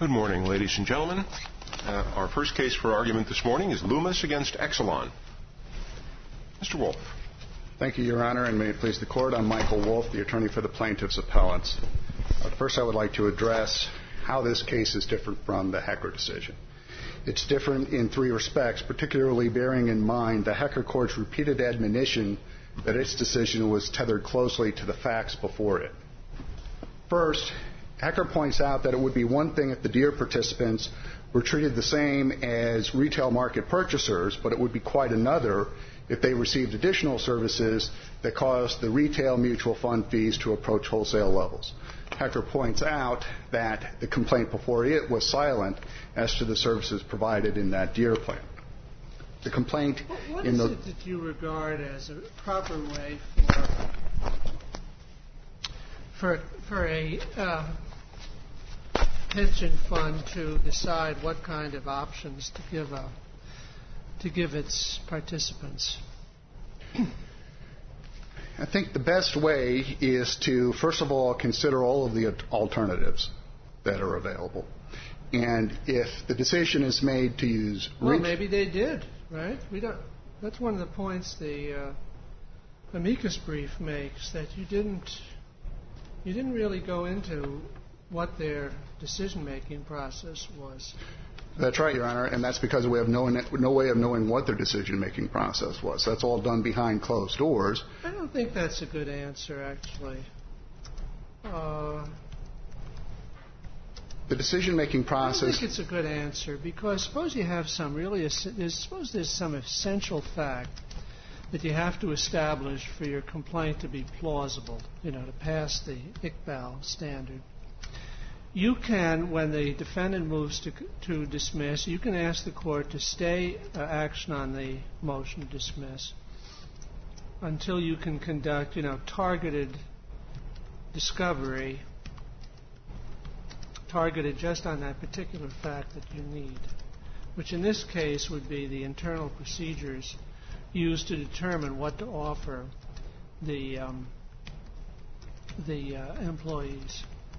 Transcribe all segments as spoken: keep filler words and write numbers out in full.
Good morning, ladies and gentlemen. Uh, our first case for argument this morning is Loomis against Exelon. Mister Wolf. Thank you, Your Honor, and may it please the Court. I'm Michael Wolf, the attorney for the plaintiff's appellants. Uh, first, I would like to address how this case is different from the Hecker decision. It's different in three respects, particularly bearing in mind the Hecker Court's repeated admonition that its decision was tethered closely to the facts before it. First, Hecker points out that it would be one thing if the Deere participants were treated the same as retail market purchasers, but it would be quite another if they received additional services that caused the retail mutual fund fees to approach wholesale levels. Hecker points out that the complaint before it was silent as to the services provided in that Deere plan. The complaint what in is the it that you regard as a proper way for for, for a uh, pension fund to decide what kind of options to give a to give its participants? I think the best way is to, first of all, consider all of the alternatives that are available. And if the decision is made to use... Well, maybe they did, right? We don't. That's one of the points the uh, amicus brief makes, that you didn't, you didn't really go into what their decision-making process was. That's right, Your Honor, and that's because we have no, no way of knowing what their decision-making process was. That's all done behind closed doors. I don't think that's a good answer, actually. Uh, the decision-making process... I don't think it's a good answer, because suppose you have some really... There's, suppose there's some essential fact that you have to establish for your complaint to be plausible, you know, to pass the Iqbal standard. You can, when the defendant moves to, to dismiss, you can ask the court to stay uh, action on the motion to dismiss until you can conduct, you know, targeted discovery, targeted just on that particular fact that you need, which in this case would be the internal procedures used to determine what to offer the um, the uh, employees.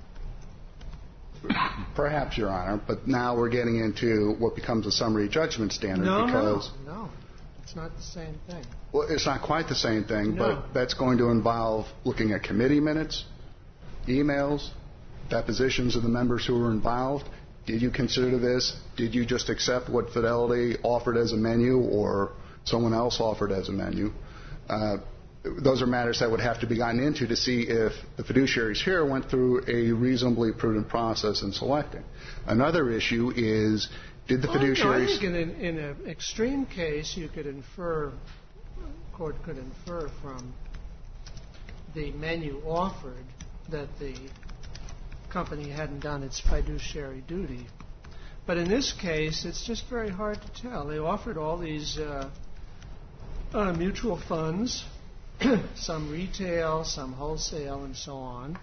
Perhaps, Your Honor, but now we're getting into what becomes a summary judgment standard. No, because no, no. It's not the same thing. Well, it's not quite the same thing, no. but that's going to involve looking at committee minutes, emails, depositions of the members who were involved. Did you consider this? Did you just accept what Fidelity offered as a menu or someone else offered as a menu? Uh, Those are matters that would have to be gotten into to see if the fiduciaries here went through a reasonably prudent process in selecting. Another issue is, did the well, fiduciaries... I think in, in an extreme case, you could infer, the court could infer from the menu offered that the company hadn't done its fiduciary duty. But in this case, it's just very hard to tell. They offered all these uh, uh, mutual funds, some retail, some wholesale, and so on.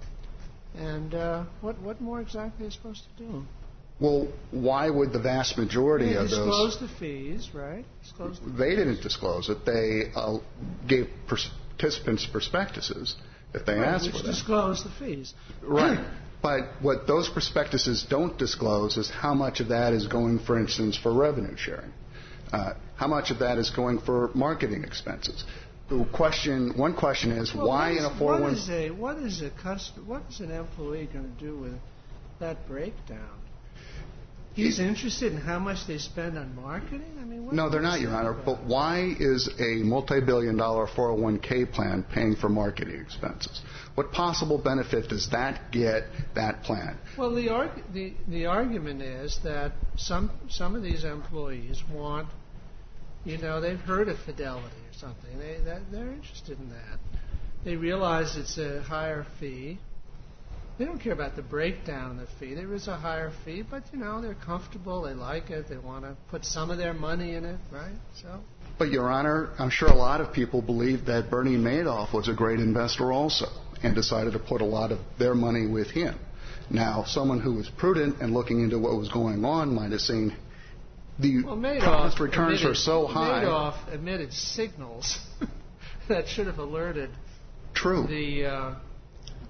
And uh, what what more exactly are they supposed to do? Well, why would the vast majority they of those... disclose the fees, right? Disclose the they fees. didn't disclose it. They uh, gave participants prospectuses if they right, asked which for them. disclose the fees. Right. But what those prospectuses don't disclose is how much of that is going, for instance, for revenue sharing. Uh, how much of that is going for marketing expenses. The question, one question is, well, why is, in a four oh one... What is a what is a custom, what is an employee going to do with that breakdown? He's he, interested in how much they spend on marketing? I mean, what no, they're not, Your Honor. About? But why is a multi-billion dollar four oh one k plan paying for marketing expenses? What possible benefit does that get that plan? Well, the arg- the the argument is that some some of these employees want, you know, they've heard of Fidelity or something. They that, they're interested in that. They realize it's a higher fee. They don't care about the breakdown of the fee. There is a higher fee, but, you know, they're comfortable. They like it. They want to put some of their money in it, right? So. But, Your Honor, I'm sure a lot of people believe that Bernie Madoff was a great investor also and decided to put a lot of their money with him. Now, someone who was prudent and looking into what was going on might have seen the well, Madoff profits returns emitted, are so high. Madoff emitted signals that should have alerted True. the... Uh,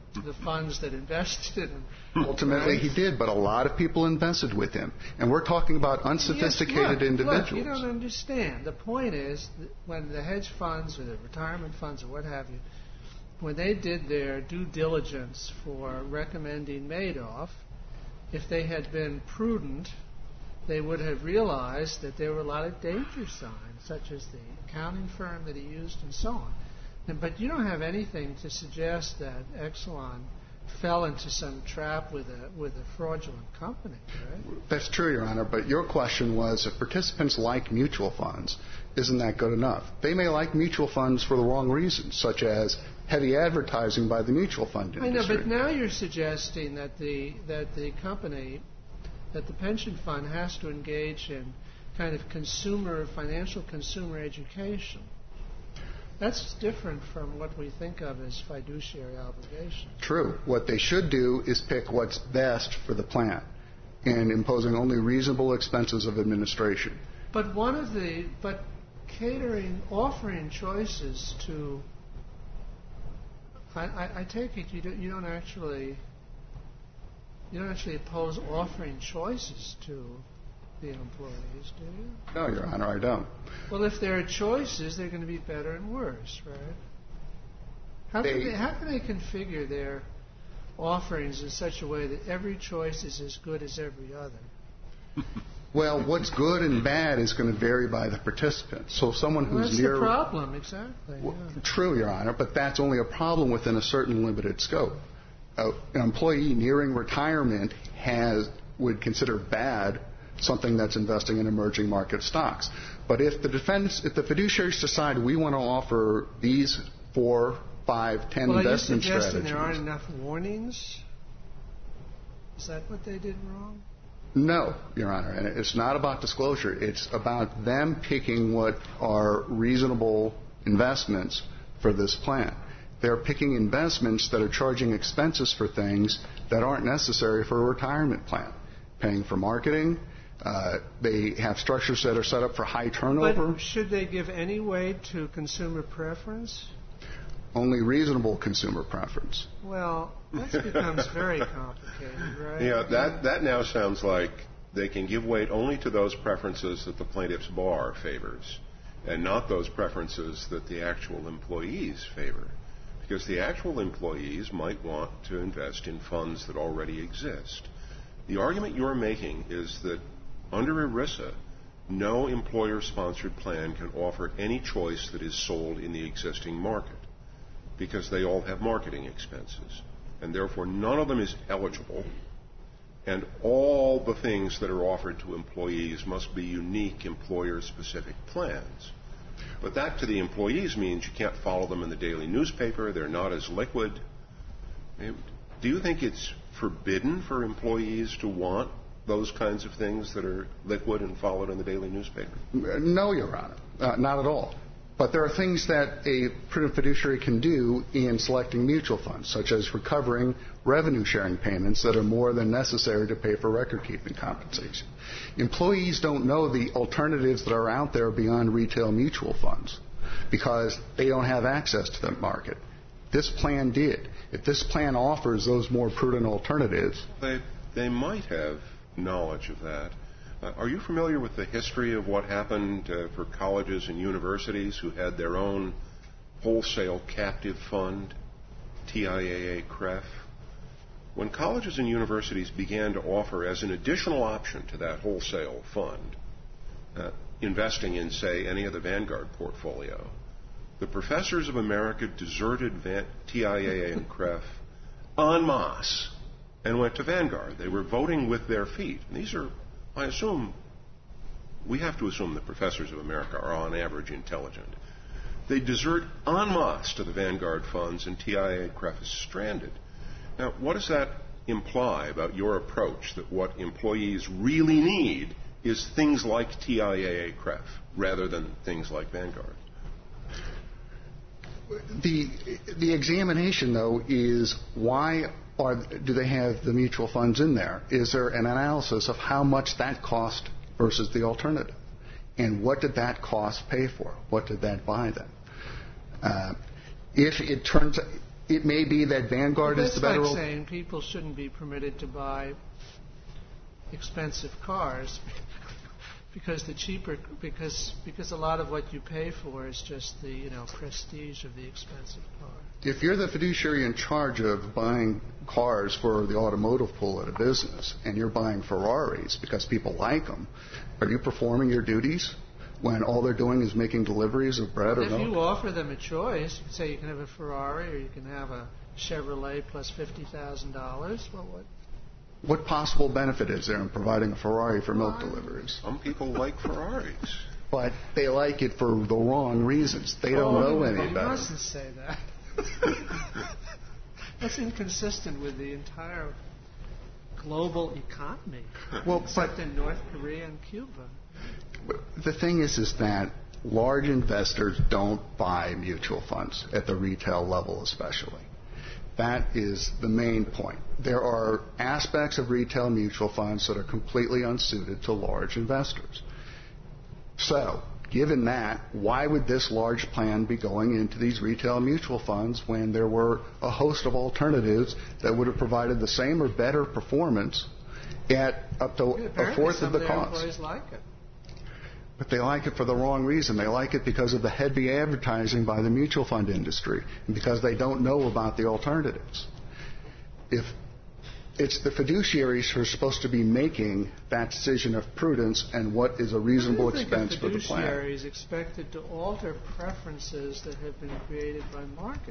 the funds that invested in him. Ultimately, right? he did, but a lot of people invested with him. And we're talking about unsophisticated yes, look, individuals. Look, you don't understand. The point is that when the hedge funds or the retirement funds or what have you, when they did their due diligence for recommending Madoff, if they had been prudent, they would have realized that there were a lot of danger signs, such as the accounting firm that he used and so on. And, but you don't have anything to suggest that Exelon fell into some trap with a with a fraudulent company, right? That's true, Your Honor, but your question was if participants like mutual funds, isn't that good enough? They may like mutual funds for the wrong reasons, such as heavy advertising by the mutual fund industry. I know, but now you're suggesting that the that the company, that the pension fund has to engage in kind of consumer, financial consumer education. That's different from what we think of as fiduciary obligation. True. What they should do is pick what's best for the plan and imposing only reasonable expenses of administration. But one of the, but catering, offering choices to, I, I, I take it you don't, you don't actually, you don't actually oppose offering choices to the employees, do you? No, Your Honor, I don't. Well, if there are choices, they're going to be better and worse, right? How can they, how can they configure their offerings in such a way that every choice is as good as every other? Well, what's good and bad is going to vary by the participant. So someone who's well, that's near... the problem, exactly. Well, yeah. True, Your Honor, but that's only a problem within a certain limited scope. Uh, an employee nearing retirement has would consider bad something that's investing in emerging market stocks. But if the defense, if the fiduciaries decide we want to offer these four, five, ten well, investment strategies... Well, are you suggesting strategies, there aren't enough warnings? Is that what they did wrong? No, Your Honor, and it's not about disclosure. It's about them picking what are reasonable investments for this plan. They're picking investments that are charging expenses for things that aren't necessary for a retirement plan. Paying for marketing. Uh, they have structures that are set up for high turnover. But should they give any weight to consumer preference? Only reasonable consumer preference. Well, that becomes very complicated, right? Yeah, that, that now sounds like they can give weight only to those preferences that the plaintiff's bar favors, and not those preferences that the actual employees favor. Because the actual employees might want to invest in funds that already exist. The argument you're making is that under ERISA, no employer-sponsored plan can offer any choice that is sold in the existing market because they all have marketing expenses. And therefore, none of them is eligible, and all the things that are offered to employees must be unique employer-specific plans. But that to the employees means you can't follow them in the daily newspaper, they're not as liquid. Do you think it's forbidden for employees to want those kinds of things that are liquid and followed in the daily newspaper? No, Your Honor, uh, not at all. But there are things that a prudent fiduciary can do in selecting mutual funds, such as recovering revenue-sharing payments that are more than necessary to pay for record-keeping compensation. Employees don't know the alternatives that are out there beyond retail mutual funds because they don't have access to that market. This plan did. If this plan offers those more prudent alternatives... They, they might have knowledge of that. Uh, are you familiar with the history of what happened uh, for colleges and universities who had their own wholesale captive fund, T I A A C R E F? When colleges and universities began to offer as an additional option to that wholesale fund, uh, investing in, say, any of the Vanguard portfolio, the professors of America deserted Van- T I A A and C R E F en masse and went to Vanguard. They were voting with their feet. And these are, I assume, we have to assume that professors of America are on average intelligent. They desert en masse to the Vanguard funds, and T I A A C R E F is stranded. Now, what does that imply about your approach, that what employees really need is things like T I A A C R E F rather than things like Vanguard? The the examination, though, is why are, do they have the mutual funds in there? Is there an analysis of how much that cost versus the alternative? And what did that cost pay for? What did that buy them? Uh, if it turns It may be that Vanguard but is the better... That's like saying people shouldn't be permitted to buy expensive cars because the cheaper because because a lot of what you pay for is just the you know prestige of the expensive car. If you're the fiduciary in charge of buying cars for the automotive pool at a business and you're buying Ferraris because people like them, are you performing your duties when all they're doing is making deliveries of bread or if milk? If you offer them a choice, you can say you can have a Ferrari or you can have a Chevrolet plus fifty thousand dollars. Well, what? What possible benefit is there in providing a Ferrari for milk deliveries? Some people like Ferraris. But they like it for the wrong reasons. They don't oh, know any you better. You mustn't say that. That's inconsistent with the entire global economy, well, except but in North Korea and Cuba. The thing is, is that large investors don't buy mutual funds at the retail level especially. That is the main point. There are aspects of retail mutual funds that are completely unsuited to large investors. So, given that, why would this large plan be going into these retail mutual funds when there were a host of alternatives that would have provided the same or better performance at up to yeah, a fourth of the their cost? Employees like it. But they like it for the wrong reason. They like it because of the heavy advertising by the mutual fund industry and because they don't know about the alternatives. If it's the fiduciaries who are supposed to be making that decision of prudence and what is a reasonable expense for the plan. The fiduciary is expected to alter preferences that have been created by marketing.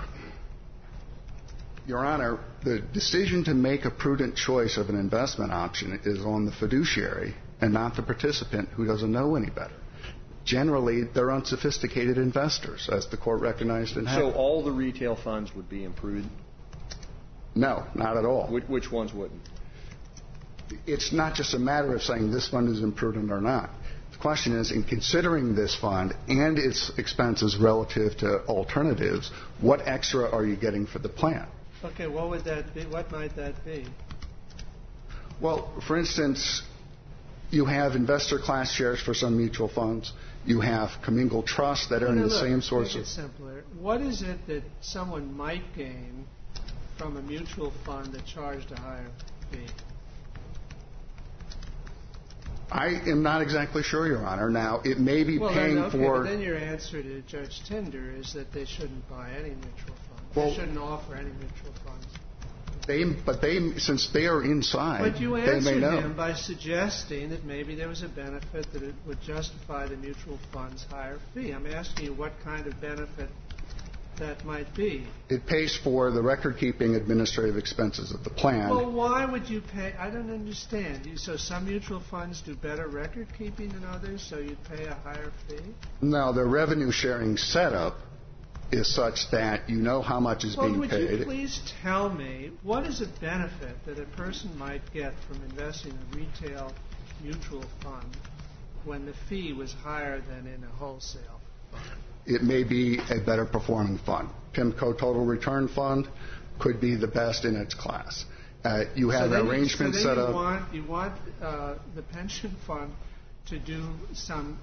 Your Honor, the decision to make a prudent choice of an investment option is on the fiduciary and not the participant who doesn't know any better. Generally, they're unsophisticated investors, as the court recognized in Heckler. So all the retail funds would be imprudent? No, not at all. Which, which ones wouldn't? It's not just a matter of saying this fund is imprudent or not. The question is, in considering this fund and its expenses relative to alternatives, what extra are you getting for the plan? Okay, what would that be? What might that be? Well, for instance, you have investor class shares for some mutual funds. You have commingled trusts that earn no, the look, same source make of... it simpler. What is it that someone might gain from a mutual fund that charged a higher fee? I am not exactly sure, Your Honor. Now, it may be well, paying then, okay, for... But then your answer to Judge Tinder is that they shouldn't buy any mutual funds. Well, they shouldn't offer any mutual funds. They, but they, since they are inside, but you they may answered know. him by suggesting that maybe there was a benefit that it would justify the mutual fund's higher fee. I'm asking you what kind of benefit that might be. It pays for the record-keeping administrative expenses of the plan. Well, why would you pay? I don't understand. So some mutual funds do better record-keeping than others, so you'd pay a higher fee? No, the revenue-sharing setup is such that you know how much is well, being would paid. Would you please tell me what is a benefit that a person might get from investing in a retail mutual fund when the fee was higher than in a wholesale fund? It may be a better performing fund. PIMCO Total Return Fund could be the best in its class. Uh, you have so an arrangement so set you up. Want, you want uh, the pension fund to do some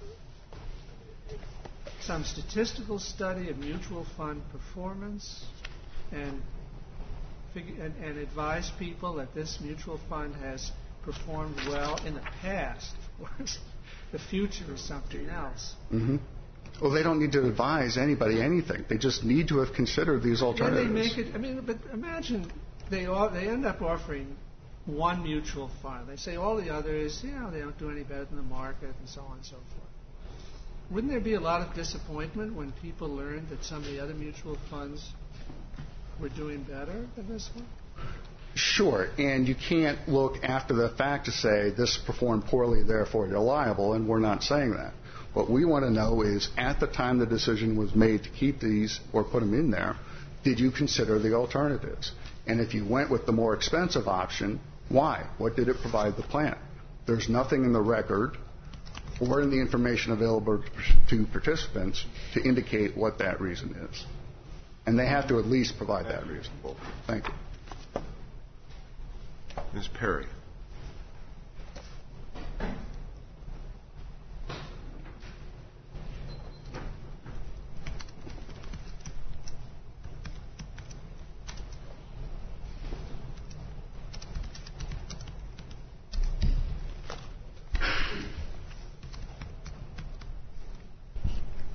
some statistical study of mutual fund performance and, figure, and, and advise people that this mutual fund has performed well in the past. Of course, the future is something else. Mm-hmm. Well, they don't need to advise anybody anything. They just need to have considered these alternatives. Then they make it. I mean, but imagine they all, they end up offering one mutual fund. They say all the others, you know, they don't do any better than the market, and so on and so forth. Wouldn't there be a lot of disappointment when people learned that some of the other mutual funds were doing better than this one? Sure, and you can't look after the fact to say this performed poorly, therefore you're liable, and we're not saying that. What we want to know is, at the time the decision was made to keep these or put them in there, did you consider the alternatives? And if you went with the more expensive option, why? What did it provide the plan? There's nothing in the record or in the information available to participants to indicate what that reason is. And they have to at least provide that reason. Thank you. Miz Perry.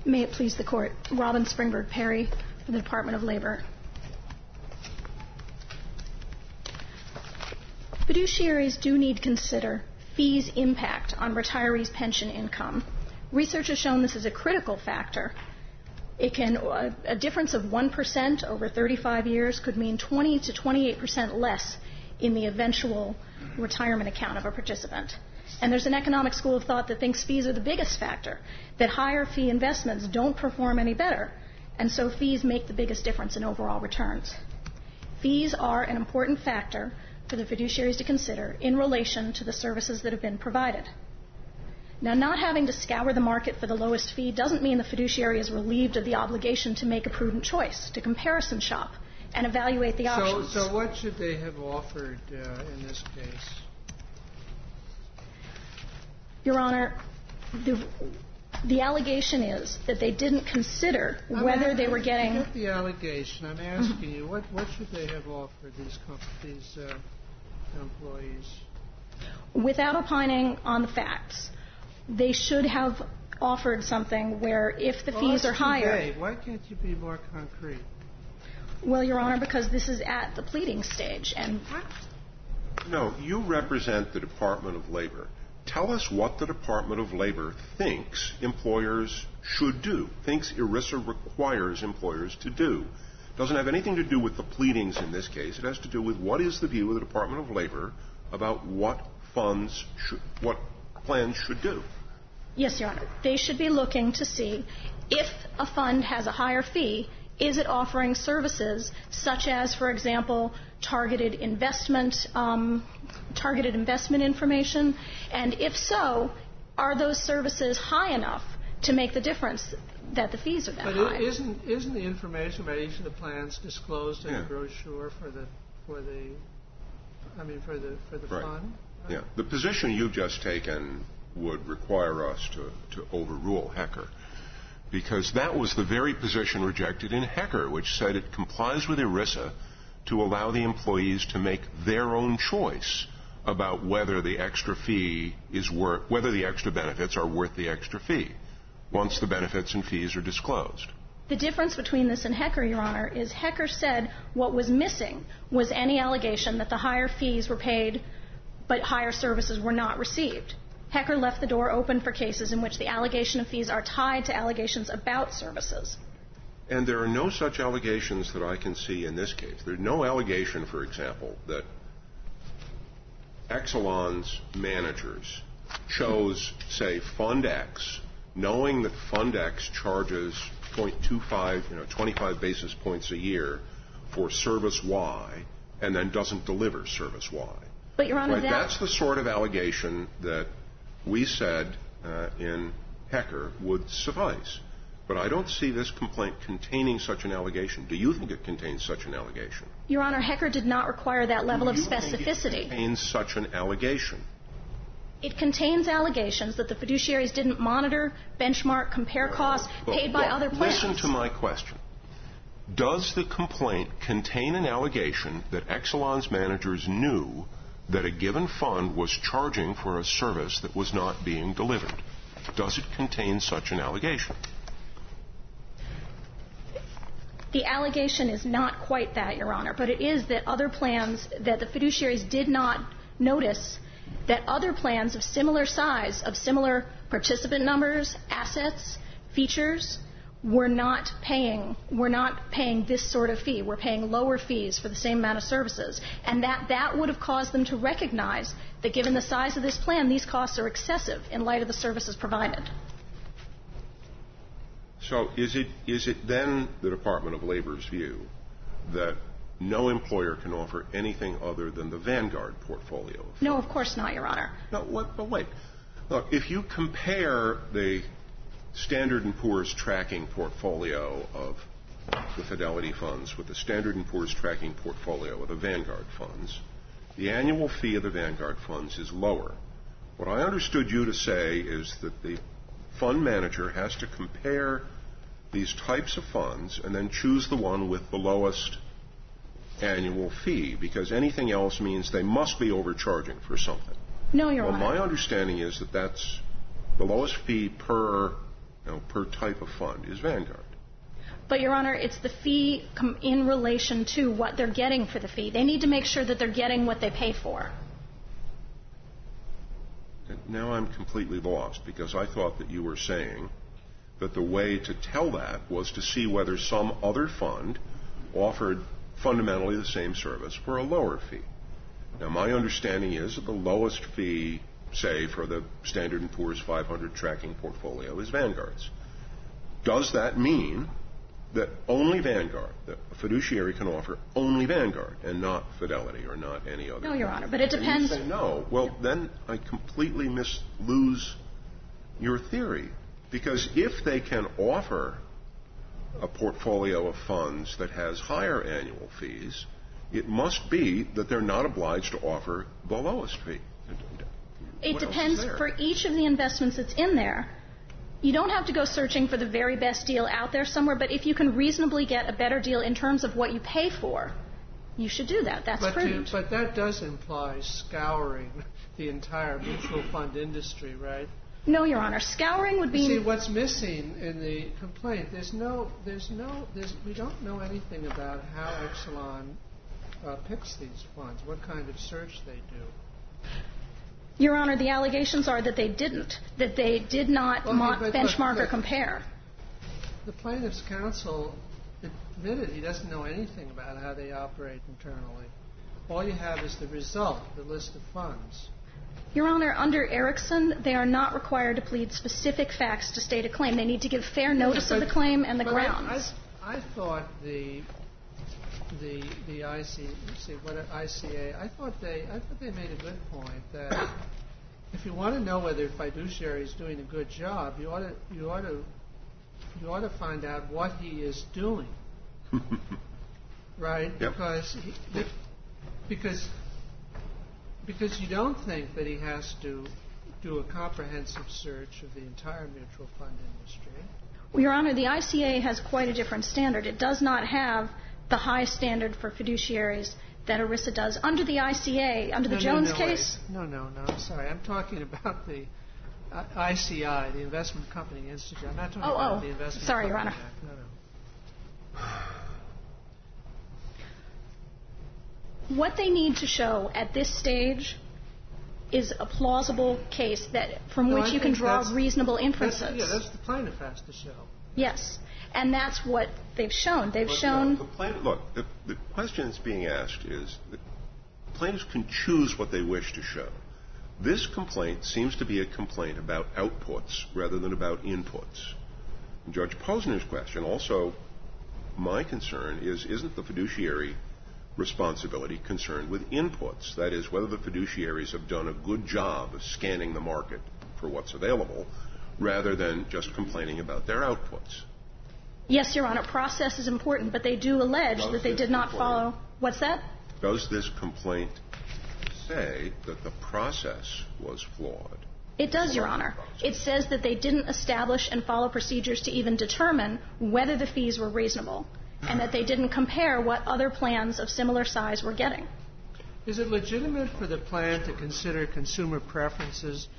May it please the Court. Robin Springberg Perry from the Department of Labor. Fiduciaries do need to consider fees' impact on retirees' pension income. Research has shown this is a critical factor. It can, uh, a difference of one percent over thirty-five years could mean twenty to twenty-eight percent less in the eventual retirement account of a participant. And there's an economic school of thought that thinks fees are the biggest factor, that higher fee investments don't perform any better, and so fees make the biggest difference in overall returns. Fees are an important factor for the fiduciaries to consider in relation to the services that have been provided. Now, not having to scour the market for the lowest fee doesn't mean the fiduciary is relieved of the obligation to make a prudent choice, to comparison shop and evaluate the options. So, so what should they have offered uh, in this case? Your Honor, the, the allegation is that they didn't consider I'm whether asking, they were getting... Forget the allegation. I'm asking mm-hmm. you, what, what should they have offered these, comp- these uh, employees? Without opining on the facts, they should have offered something where if the well, fees that's are too higher... vague. Why can't you be more concrete? Well, Your Honor, because this is at the pleading stage. And No, you represent the Department of Labor. Tell us what the Department of Labor thinks employers should do, thinks ERISA requires employers to do. It doesn't have anything to do with the pleadings in this case. It has to do with what is the view of the Department of Labor about what funds should, what plans should do. Yes, Your Honor. They should be looking to see if a fund has a higher fee, is it offering services such as, for example, targeted investment, um, targeted investment information, and if so, are those services high enough to make the difference that the fees are that but high? But isn't isn't the information about each of the plans disclosed in yeah. the brochure for the for the I mean for the for the right. fund? Right? Yeah, the position you've just taken would require us to, to overrule Hecker, because that was the very position rejected in Hecker, which said it complies with ERISA to allow the employees to make their own choice about whether the extra fee is worth, whether the extra benefits are worth the extra fee, once the benefits and fees are disclosed. The difference between this and Hecker, Your Honor, is Hecker said what was missing was any allegation that the higher fees were paid but higher services were not received. Hecker left the door open for cases in which the allegation of fees are tied to allegations about services. And there are no such allegations that I can see in this case. There's no allegation, for example, that Exelon's managers chose, say, Fund X, knowing that Fund X charges zero point two five, you know, twenty-five basis points a year for service Y, and then doesn't deliver service Y. But, Your Honor, right? that... That's the sort of allegation that we said uh, in Hecker would suffice. But I don't see this complaint containing such an allegation. Do you think it contains such an allegation? Your Honor, Hecker did not require that level Do of you specificity. think it contains such an allegation? It contains allegations that the fiduciaries didn't monitor, benchmark, compare costs well, paid by well, other plans. Listen to my question. Does the complaint contain an allegation that Exelon's managers knew that a given fund was charging for a service that was not being delivered? Does it contain such an allegation? The allegation is not quite that, Your Honor, but it is that other plans, that the fiduciaries did not notice that other plans of similar size, of similar participant numbers, assets, features, were not paying, were not paying this sort of fee. We're paying lower fees for the same amount of services. And that, that would have caused them to recognize that given the size of this plan, these costs are excessive in light of the services provided. So is it is it then the Department of Labor's view that no employer can offer anything other than the Vanguard portfolio? No, of course not, Your Honor. No, what, but wait. Look, if you compare the Standard and Poor's tracking portfolio of the Fidelity funds with the Standard and Poor's tracking portfolio of the Vanguard funds, the annual fee of the Vanguard funds is lower. What I understood you to say is that the fund manager has to compare these types of funds and then choose the one with the lowest annual fee, because anything else means they must be overcharging for something. No, Your well, Honor. My understanding is that that's the lowest fee per you know, per type of fund is Vanguard. But, Your Honor, it's the fee com- in relation to what they're getting for the fee. They need to make sure that they're getting what they pay for. Now I'm completely lost, because I thought that you were saying that the way to tell that was to see whether some other fund offered fundamentally the same service for a lower fee. Now, my understanding is that the lowest fee, say, for the Standard and Poor's five hundred tracking portfolio is Vanguard's. Does that mean that only Vanguard, that a fiduciary can offer only Vanguard and not Fidelity or not any other? No, Your Honor, but it And depends. you say no. Well, then I completely mis- lose your theory, because if they can offer a portfolio of funds that has higher annual fees, it must be that they're not obliged to offer the lowest fee. It What else is depends there? for each of the investments that's in there. You don't have to go searching for the very best deal out there somewhere, but if you can reasonably get a better deal in terms of what you pay for, you should do that. That's But, to, prudent. but that does imply scouring the entire mutual fund industry, right? No, Your Honor. Scouring would be... See, what's missing in the complaint, there's no, there's no, there's, we don't know anything about how Exelon uh, picks these funds, what kind of search they do. Your Honor, the allegations are that they didn't, that they did not Well, mo- but- but benchmark the- or compare. The plaintiff's counsel admitted he doesn't know anything about how they operate internally. All you have is the result, the list of funds. Your Honor, under Erickson, they are not required to plead specific facts to state a claim. They need to give fair notice But- of the claim and the but grounds. I, I, I thought the the the I C see what I C A I thought they I thought they made a good point that if you want to know whether a fiduciary is doing a good job, you ought to you ought to you ought to find out what he is doing, right? Yep. Because he, because because you don't think that he has to do a comprehensive search of the entire mutual fund industry. Well, Your Honor, the I C A has quite a different standard. It does not have the high standard for fiduciaries that ERISA does. Under the I C A, under the No, Jones no, no, case... wait. No, no, no. I'm sorry. I'm talking about the uh, I C I, the Investment Company Institute. I'm not talking Oh, about oh. the Investment Sorry, Your Company Honor. Act. No, no. What they need to show at this stage is a plausible case that from No, which I you can think draw that's- reasonable That's, inferences. yeah, that's the plaintiff has to show. Yes. And that's what they've shown. They've But, shown... no, the plaintiff, look, the, the question that's being asked is that plaintiffs can choose what they wish to show. This complaint seems to be a complaint about outputs rather than about inputs. And Judge Posner's question, also my concern, is isn't the fiduciary responsibility concerned with inputs? That is, whether the fiduciaries have done a good job of scanning the market for what's available rather than just complaining about their outputs. Yes, Your Honor, process is important, but they do allege Does that they this did not complaint- follow... What's that? Does this complaint say that the process was flawed? It does, Your Honor. It says that they didn't establish and follow procedures to even determine whether the fees were reasonable, and that they didn't compare what other plans of similar size were getting. Is it legitimate for the plan to consider consumer preferences?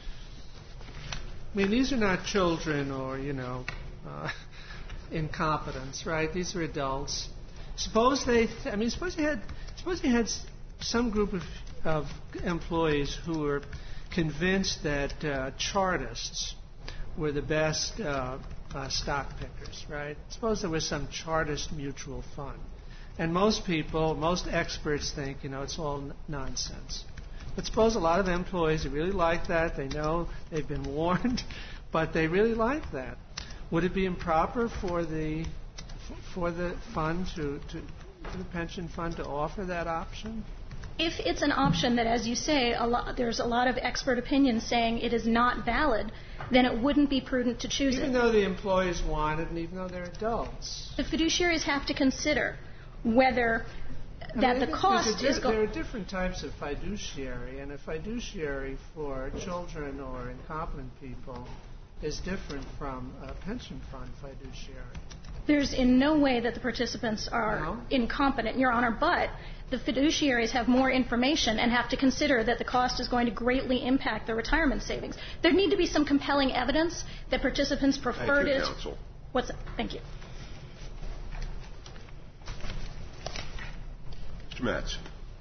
I mean, these are not children or, you know, uh, incompetence, right? These are adults. Suppose they, th- I mean, suppose you had, suppose you had s- some group of, of employees who were convinced that uh, Chartists were the best uh, uh, stock pickers, right? Suppose there was some Chartist mutual fund. And most people, most experts think, you know, it's all n- nonsense. But suppose a lot of employees who really like that, they know they've been warned, but they really like that. Would it be improper for the for the fund to, to for the pension fund to offer that option? If it's an option that, as you say, a lot, there's a lot of expert opinion saying it is not valid, then it wouldn't be prudent to choose Even it. though the employees want it and even though they're adults. The fiduciaries have to consider whether I that mean, I the think cost there's a di- is There are going... different types of fiduciary, and a fiduciary for children or incompetent people is different from a pension fund fiduciary. There's in no way that the participants are No? incompetent, Your Honor, but the fiduciaries have more information and have to consider that the cost is going to greatly impact their retirement savings. There need to be some compelling evidence that participants preferred Thank you, it. counsel. What's that? Thank you. Mister Matz.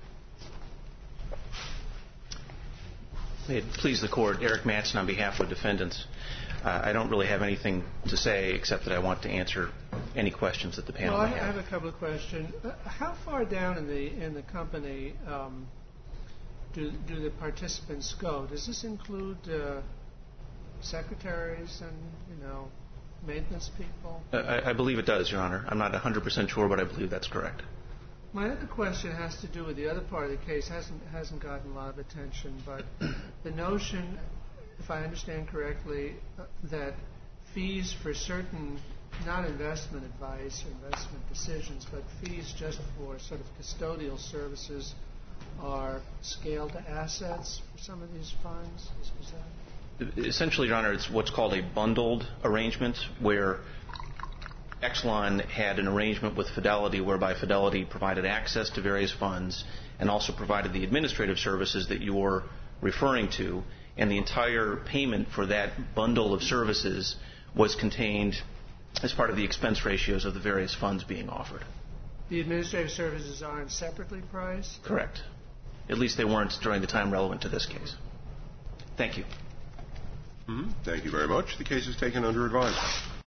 May it please the Court, Eric Mattson on behalf of defendants. Uh, I don't really have anything to say except that I want to answer any questions that the panel Well, I may have have. a couple of questions. Uh, How far down in the in the company um, do do the participants go? Does this include uh, secretaries and, you know, maintenance people? Uh, I, I believe it does, Your Honor. I'm not one hundred percent sure, but I believe that's correct. My other question has to do with the other part of the case. hasn't hasn't gotten a lot of attention, but the notion, if I understand correctly, uh, that fees for certain, not investment advice or investment decisions, but fees just for sort of custodial services are scaled to assets for some of these funds? Is, is that? Essentially, Your Honor, it's what's called a bundled arrangement where Exelon had an arrangement with Fidelity whereby Fidelity provided access to various funds and also provided the administrative services that you're referring to, and the entire payment for that bundle of services was contained as part of the expense ratios of the various funds being offered. The administrative services aren't separately priced? Correct. At least they weren't during the time relevant to this case. Thank you. Mm-hmm. Thank you very much. The case is taken under advisement.